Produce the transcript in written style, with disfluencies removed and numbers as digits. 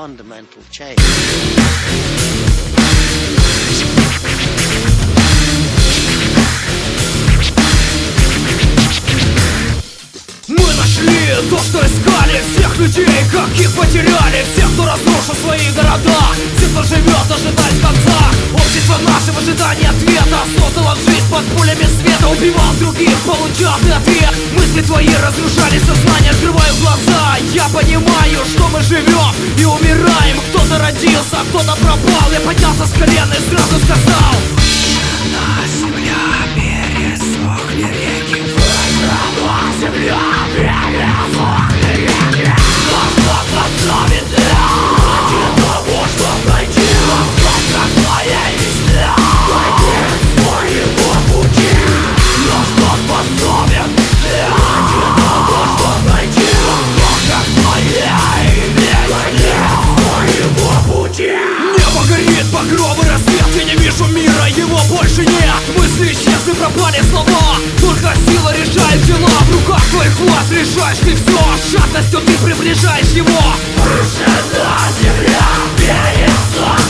fundamental change. Мы нашли то, что искали, всех людей, каких потеряли, всех, кто разрушил свои города, тех, кто живет, ожидает конца. Общество наше в ожидании ответа создало жизнь под пулями света, убивал других, получал ты ответ. Мысли твои разрушали сознание, открываю глаза, я понимаю, что мы живем и умираем. Кто-то родился, кто-то пропал, я поднялся с колен и сразу сказал: на земля пересохли реки, на земля пересохли реки. Наш Бог поставит ради того, чтоб найти остаток своей мечты, пойти своего пути. Наш Бог поставит ради того, чтоб найти остаток своей мечты, своего пути. Небо горит, багровый рассвет, я не вижу мира, его больше нет. Мысли исчезли, пропали слова, только сила решает дела. В руках твоих власть, решаешь ты все, с жадностью ты приближаешь его. Выше на земля перестань.